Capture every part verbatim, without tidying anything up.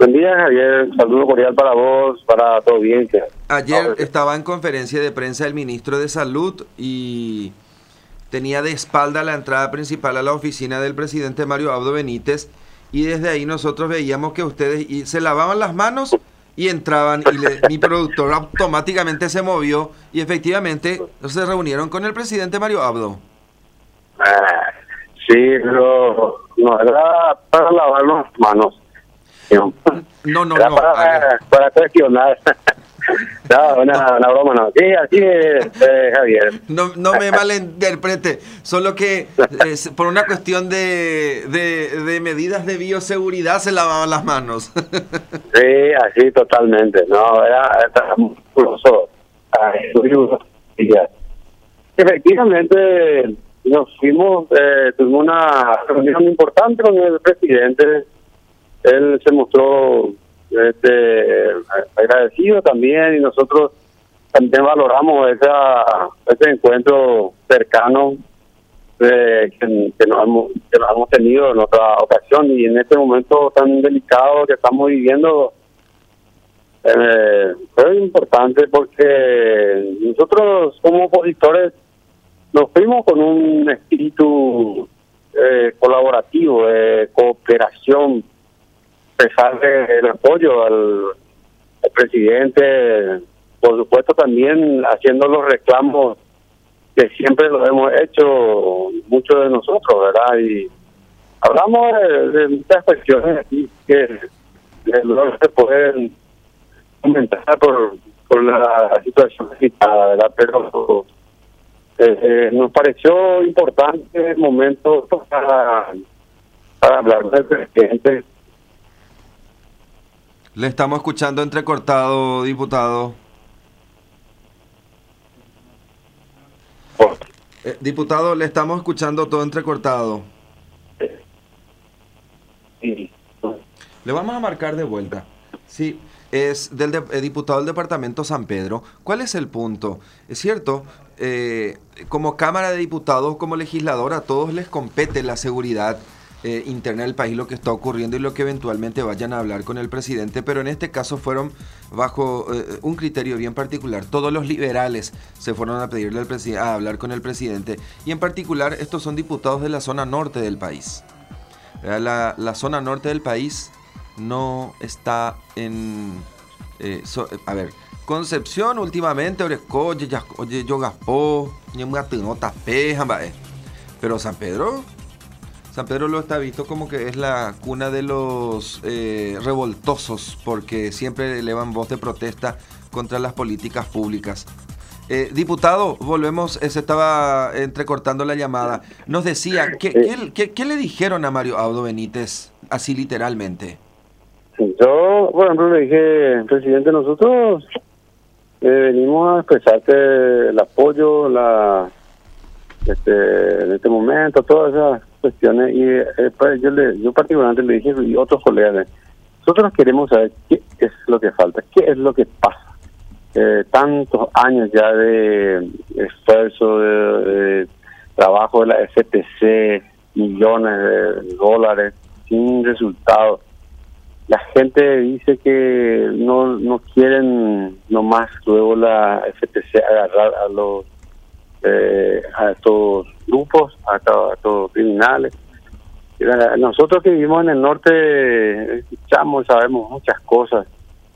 Buen día, Javier. Saludo cordial para vos, para tu audiencia. Ayer estaba en conferencia de prensa el ministro de Salud y tenía de espalda la entrada principal a la oficina del presidente Mario Abdo Benítez, y desde ahí nosotros veíamos que ustedes y se lavaban las manos y entraban, y le, mi productor automáticamente se movió y efectivamente se reunieron con el presidente Mario Abdo. Ah, sí, pero no era para lavar las manos. No, no, no. Era no para, para cuestionar. No, una, una broma, no. Sí, así es, eh, Javier. No, no me malinterprete, solo que eh, por una cuestión de, de, de medidas de bioseguridad se lavaban las manos. Sí, así totalmente. No, era, era muy curioso. Efectivamente, nos fuimos, eh, tuvimos una reunión importante con el presidente. Él se mostró este, agradecido también, y nosotros también valoramos esa, ese encuentro cercano eh, que, que, nos hemos, que nos hemos tenido en otra ocasión, y en este momento tan delicado que estamos viviendo eh, fue importante porque nosotros como opositores nos fuimos con un espíritu eh, colaborativo, de cooperación, a pesar del apoyo al, al presidente, por supuesto también haciendo los reclamos que siempre lo hemos hecho muchos de nosotros, ¿verdad? Y hablamos de, de muchas cuestiones aquí que no se pueden comentar por, por la situación citada, ¿verdad? Pero eh, eh, nos pareció importante el momento para, para hablar del presidente. Le estamos escuchando entrecortado, diputado. Oh. Eh, diputado, le estamos escuchando todo entrecortado. Sí. Le vamos a marcar de vuelta. Sí, es del de, eh, diputado del departamento San Pedro. ¿Cuál es el punto? Es cierto, eh, como Cámara de Diputados, como legislador, a todos les compete la seguridad Eh, interna del país, lo que está ocurriendo y lo que eventualmente vayan a hablar con el presidente, pero en este caso fueron bajo eh, un criterio bien particular. Todos los liberales se fueron a pedirle al presidente, a hablar con el presidente, y en particular estos son diputados de la zona norte del país. La, la zona norte del país no está en... Eh, so, a ver, Concepción últimamente, Orecoye, Yogaspó, pero San Pedro... San Pedro lo está visto como que es la cuna de los eh, revoltosos, porque siempre elevan voz de protesta contra las políticas públicas. Eh, diputado, volvemos, eh, se estaba entrecortando la llamada. Nos decía, ¿qué, qué, qué, qué le dijeron a Mario Abdo Benítez, así literalmente? Yo, por ejemplo, le dije, presidente, nosotros eh, venimos a expresarte el apoyo, la este, en este momento, todas esas cuestiones, y eh, pues yo le, yo particularmente le dije, y otros colegas, nosotros queremos saber qué es lo que falta, qué es lo que pasa. Eh, tantos años ya de esfuerzo, de, de trabajo de la F T C, millones de dólares sin resultado. La gente dice que no no quieren nomás luego la F T C agarrar a los Eh, a estos grupos, a, a estos criminales. Nosotros que vivimos en el norte escuchamos, sabemos muchas cosas,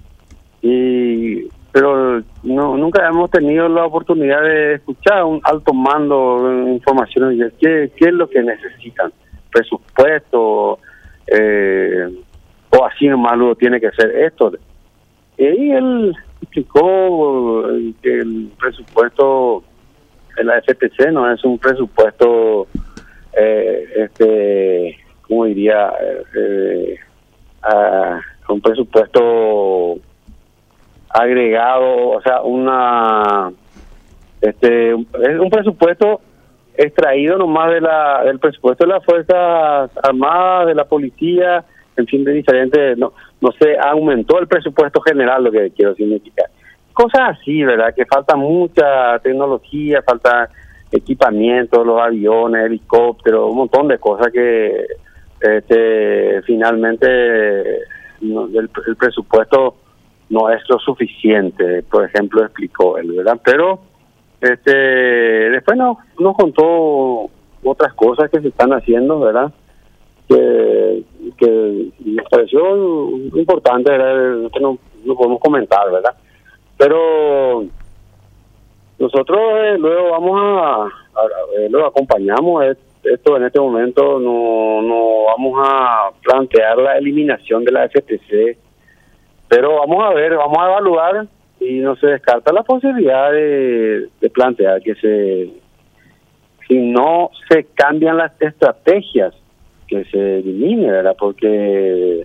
y pero no nunca hemos tenido la oportunidad de escuchar a un alto mando informaciones de qué, qué es lo que necesitan, presupuesto, eh, o así nomás luego tiene que ser esto. Y él explicó que el presupuesto la F T C no es un presupuesto, eh, este, ¿cómo diría? Eh, uh, un presupuesto agregado, o sea, una, este, es un presupuesto extraído nomás de la del presupuesto de las Fuerzas Armadas, de la policía, en fin, de diferentes, no, no sé, aumentó el presupuesto general, lo que quiero significar. Cosas así, ¿verdad? Que falta mucha tecnología, falta equipamiento, los aviones, helicópteros, un montón de cosas que este, finalmente no, el, el presupuesto no es lo suficiente, por ejemplo, explicó él, ¿verdad? Pero este después nos, nos contó otras cosas que se están haciendo, ¿verdad? Que, que nos pareció importante, ¿verdad? Que no, no podemos comentar, ¿verdad? Pero nosotros eh, luego vamos a, a eh, luego acompañamos esto en este momento, no, no vamos a plantear la eliminación de la F T C, pero vamos a ver, vamos a evaluar y no se descarta la posibilidad de, de plantear que se, si no se cambian las estrategias, que se elimine, ¿verdad? Porque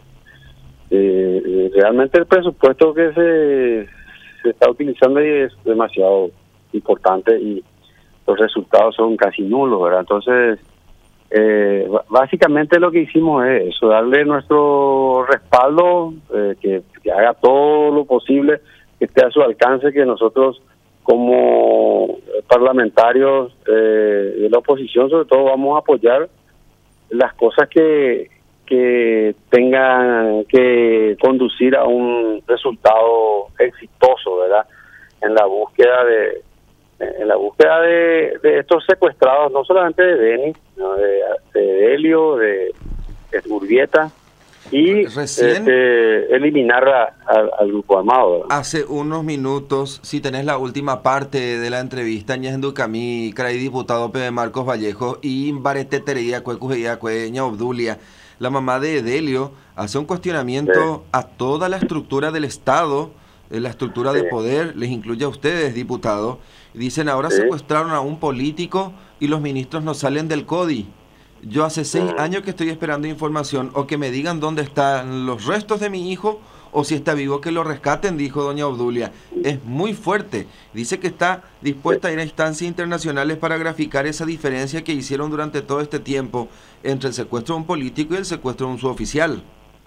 eh, realmente el presupuesto que se, se está utilizando es demasiado importante y los resultados son casi nulos, ¿verdad? Entonces, eh, básicamente lo que hicimos es eso, darle nuestro respaldo, eh, que, que haga todo lo posible que esté a su alcance, que nosotros como parlamentarios eh, de la oposición sobre todo vamos a apoyar las cosas que que tengan que conducir a un resultado exitoso, ¿verdad? En la búsqueda de en la búsqueda de, de estos secuestrados, no solamente de Denis, sino de, de Delio, de, de Urbieta, y Recién, este, eliminar a, a, al grupo armado, ¿verdad? Hace unos minutos, si tenés la última parte de la entrevista, Ñezdu Camí, Cray diputado P. Marcos Vallejo y Barete Tereía Cuecujeía Cueña Obdulia, la mamá de Delio, hace un cuestionamiento sí. a toda la estructura del Estado, la estructura sí. de poder, les incluye a ustedes, diputado. Dicen, ahora sí. secuestraron a un político y los ministros no salen del C O D I. Yo hace seis uh-huh. años que estoy esperando información, o que me digan dónde están los restos de mi hijo, o si está vivo que lo rescaten, dijo doña Obdulia. Es muy fuerte. Dice que está dispuesta a ir a instancias internacionales para graficar esa diferencia que hicieron durante todo este tiempo entre el secuestro de un político y el secuestro de un suboficial.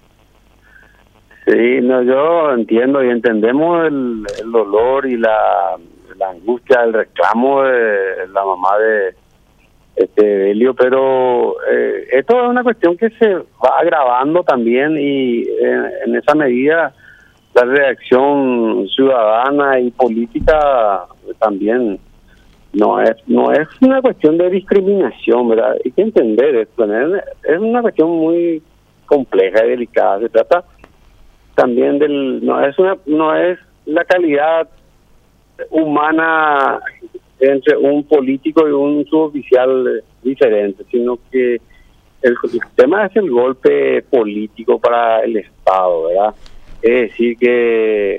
Sí, no, yo entiendo y entendemos el, el dolor y la, la angustia, el reclamo de la mamá de este Delio, pero eh, esto es una cuestión que se va agravando también y en, en esa medida la reacción ciudadana y política también no es no es una cuestión de discriminación, ¿verdad? Hay que entender esto, es una cuestión muy compleja y delicada. Se trata también del no es una no es la calidad humana entre un político y un suboficial diferente, sino que el, el tema es el golpe político para el Estado, ¿verdad? Es decir que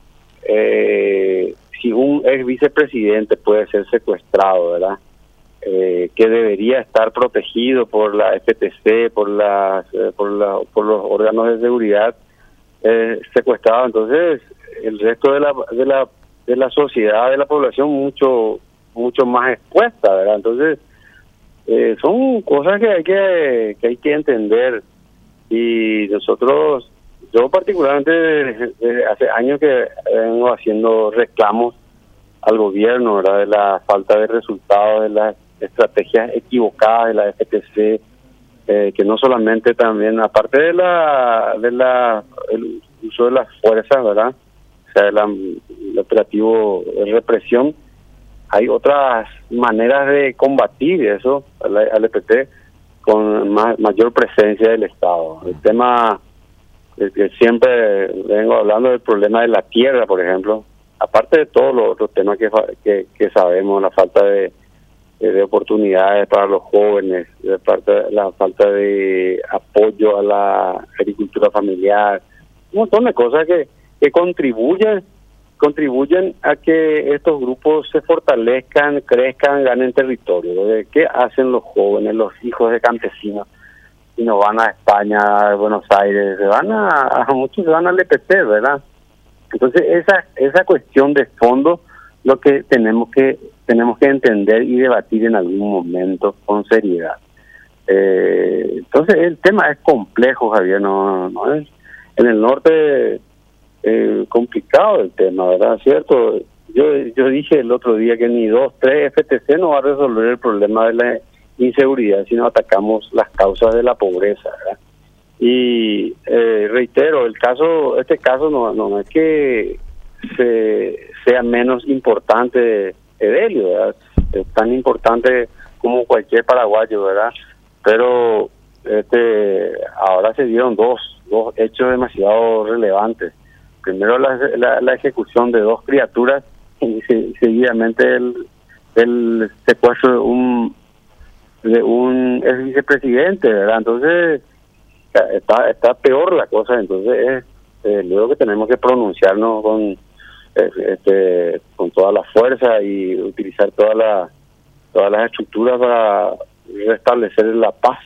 eh, si un ex vicepresidente puede ser secuestrado, ¿verdad? Eh, que debería estar protegido por la F T C, por las eh, por la por los órganos de seguridad, eh, secuestrado, entonces el resto de la de la de la sociedad, de la población mucho mucho más expuesta, ¿verdad? Entonces eh, son cosas que hay que que hay que entender, y nosotros, yo particularmente desde, desde hace años que vengo haciendo reclamos al gobierno, ¿verdad? De la falta de resultados, de las estrategias equivocadas de la F T C, eh, que no solamente también, aparte de la de la el uso de las fuerzas, ¿verdad? O sea, el, el operativo de represión, hay otras maneras de combatir eso al, al E P T con más, mayor presencia del Estado. El tema del que siempre vengo hablando del problema de la tierra, por ejemplo, aparte de todos los otros temas que, que, que sabemos, la falta de, de oportunidades para los jóvenes, la falta, la falta de apoyo a la agricultura familiar, un montón de cosas que, que contribuyen contribuyen a que estos grupos se fortalezcan, crezcan, ganen territorio. ¿De qué hacen los jóvenes, los hijos de campesinos? Y no van a España, a Buenos Aires, se van a, a muchos se van al E P T, ¿verdad? Entonces esa esa cuestión de fondo, lo que tenemos que tenemos que entender y debatir en algún momento con seriedad. Eh, entonces el tema es complejo, Javier, no, no es en el norte. Eh, complicado el tema, ¿verdad? ¿Cierto? Yo yo dije el otro día que ni dos, tres F T C no va a resolver el problema de la inseguridad si no atacamos las causas de la pobreza, ¿verdad? Y eh, reitero, el caso, este caso no, no es que se, sea menos importante Edelio, ¿verdad? Es tan importante como cualquier paraguayo, ¿verdad? Pero este ahora se dieron dos, dos hechos demasiado relevantes. Primero la, la, la ejecución de dos criaturas y seguidamente el, el secuestro de un, de un ex vicepresidente, ¿verdad? Entonces está está peor la cosa, entonces eh, luego que tenemos que pronunciarnos con este con toda la fuerza y utilizar toda la, todas las estructuras para restablecer la paz.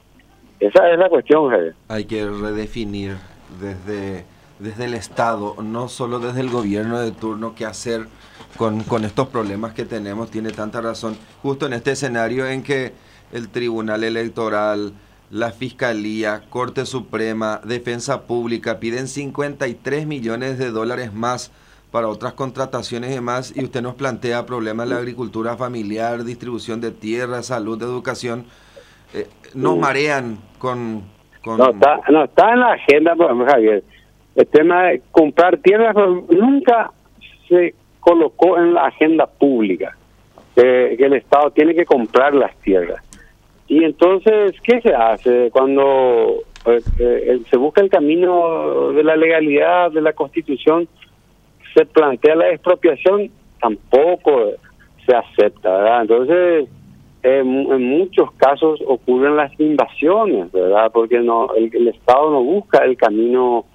Esa es la cuestión, Javier. Hay que redefinir desde, desde el Estado, no solo desde el gobierno de turno, qué hacer con, con estos problemas que tenemos. Tiene tanta razón, justo en este escenario en que el Tribunal Electoral, la Fiscalía, Corte Suprema, Defensa Pública piden cincuenta y tres millones de dólares más para otras contrataciones y demás, y usted nos plantea problemas de la agricultura familiar, distribución de tierra, salud, educación. Eh, nos marean con, con... No, está, no, está en la agenda, Javier. El tema de comprar tierras nunca se colocó en la agenda pública, eh, que el Estado tiene que comprar las tierras. Y entonces, ¿qué se hace cuando eh, eh, se busca el camino de la legalidad, de la Constitución? Se plantea la expropiación, tampoco se acepta, ¿verdad? Entonces, eh, en muchos casos ocurren las invasiones, ¿verdad? Porque no el, el Estado no busca el camino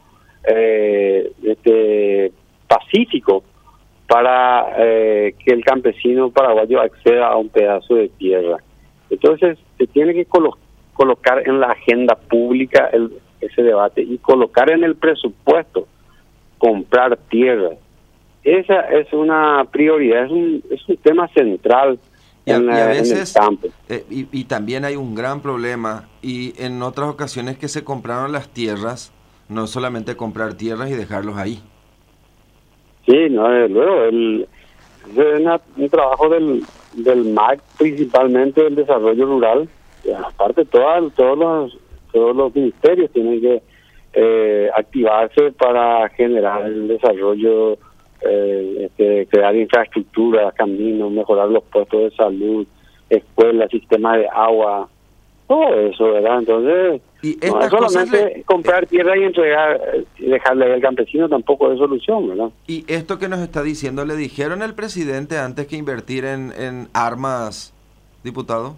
eh, este, pacífico para eh, que el campesino paraguayo acceda a un pedazo de tierra. Entonces, se tiene que colo colocar en la agenda pública el, ese debate y colocar en el presupuesto comprar tierra. Esa es una prioridad, es un, es un tema central y a, en, la, y a veces, en el campo. Eh, y, y también hay un gran problema, y en otras ocasiones que se compraron las tierras, no solamente comprar tierras y dejarlos ahí. Sí, no, luego, el, es una, un trabajo del, del M A C, principalmente del desarrollo rural, y aparte todas, todos los todos los ministerios tienen que eh, activarse para generar el desarrollo, eh, este, crear infraestructura, caminos, mejorar los puestos de salud, escuelas, sistema de agua, todo eso, ¿verdad? Entonces, y no es solamente le, comprar tierra y entregar, y dejarle al campesino, tampoco es solución, ¿verdad? Y esto que nos está diciendo, ¿le dijeron al presidente antes que invertir en, en armas, diputado?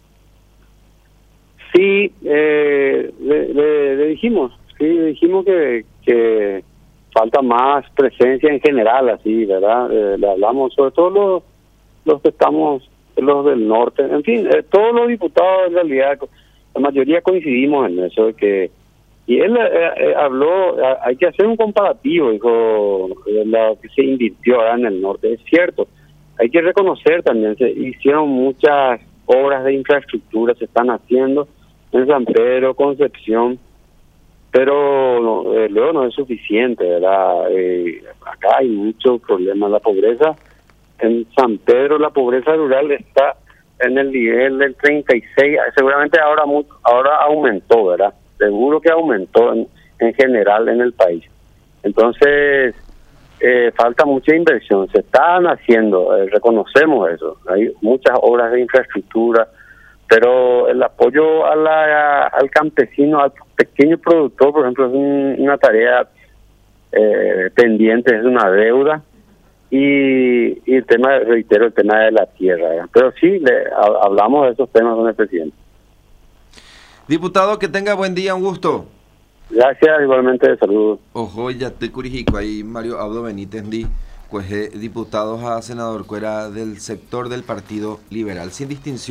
Sí, eh, le, le, le dijimos, sí, le dijimos que, que falta más presencia en general, así, ¿verdad? Eh, le hablamos, sobre todo los, los que estamos, los del norte, en fin, eh, todos los diputados en realidad, la mayoría coincidimos en eso, de que, y él eh, eh, habló, eh, hay que hacer un comparativo, dijo, de lo que se invirtió ahora en el norte, es cierto, hay que reconocer también, se hicieron muchas obras de infraestructura, se están haciendo en San Pedro, Concepción, pero no, eh, luego no es suficiente, ¿verdad? Eh, acá hay muchos problemas, la pobreza en San Pedro, la pobreza rural está en el nivel del treinta y seis, seguramente ahora ahora aumentó, ¿verdad? Seguro que aumentó en, en general en el país. Entonces, eh, falta mucha inversión, se están haciendo, eh, reconocemos eso, hay muchas obras de infraestructura, pero el apoyo a la, al campesino, al pequeño productor, por ejemplo, es un, una tarea eh, pendiente, es una deuda, y, y el tema, reitero, el tema de la tierra, ¿verdad? Pero sí, le, a, hablamos de esos temas con el presidente. Diputado, que tenga buen día, un gusto. Gracias, igualmente, saludos. Ojo, ya te curijico, ahí Mario Abdo Benítez, di, pues, eh, diputados a senador, cuera del sector del Partido Liberal, sin distinción.